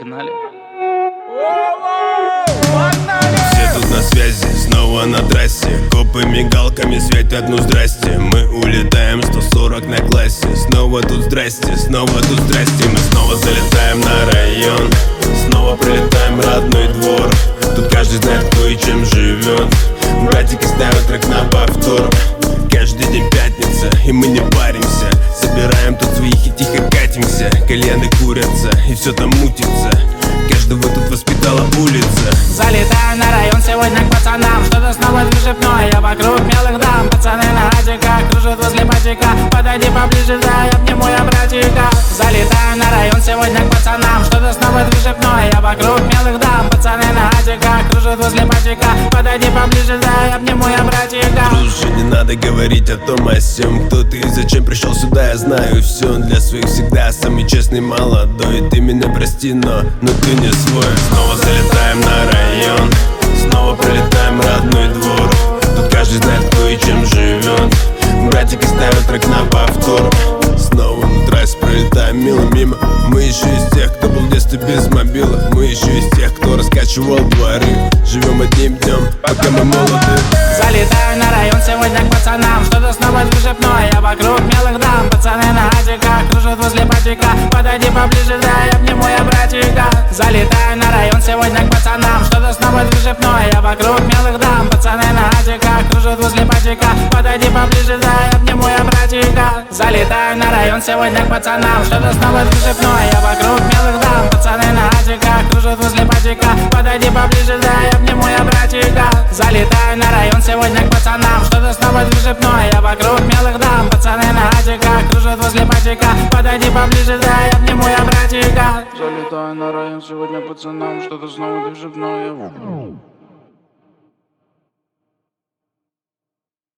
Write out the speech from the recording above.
Погнали. Все тут на связи, снова на трассе. Копы мигалками светят, ну здрасте. Мы улетаем 140 на классе. Снова тут здрасте, снова тут здрасте. Мы снова залетаем на район. Снова прилетаем в родной двор. Тут каждый знает, кто и чем живет. Братики ставят трек на повтор. Каждый день пятница, и мы не паримся. Собираем тут своих и тихо катимся. Кальяны курятся, и все там мутится. Каждого тут воспитала улица. Залетаю на район сегодня к пацанам. Что-то снова движепное, я вокруг мелых дам. Пацаны на гаджиках кружат возле батчика. Подойди поближе, да, я обниму я братика. Залетаю на район сегодня к пацанам. Что-то снова движепное, я вокруг мелых дам. Пацаны на гаджиках кружат возле батчика. Подойди поближе, да, я обниму я братика. Друже, не надо говорить о том о сём. Кто ты и зачем пришел сюда, я знаю все. Для своих всегда самый честный молодой. Ты меня прости, но ты не свой. Снова залетаем на район. Снова прилетаем в родной двор. Тут каждый знает, кто и чем живет. Братики ставят трек на повтор. Снова на трассе пролетаем мило мимо. Мы еще из тех, кто был в детстве без мобила. Мы еще из тех, кто раскачивал дворы. Живем одним днем, пока мы молоды. Залетаю на район сегодня к пацанам. Что-то снова движепное, я вокруг мелых дам. Пацаны на гаджиках кружат возле батчика. Подойди поближе, да, я обниму я братика. Залетаю на район сегодня к пацанам. Что-то снова движепное, я вокруг мелых дам. Пацаны на гаджиках кружат возле батчика. Подойди поближе, да, я обниму я братика. Залетаю на район сегодня к пацанам. Что-то снова движепное, я вокруг мелых дам. Пацаны на гаджиках кружат возле батчика. Подойди поближе, да, я обниму я братика. Залетаю на район сегодня к пацанам. Что-то снова движепное, я вокруг мелых дам. Пацаны на гаджиках кружат возле батчика. Подойди поближе, да, я обниму я братика. Залетаю на район сегодня пацанам. Что-то снова движепное.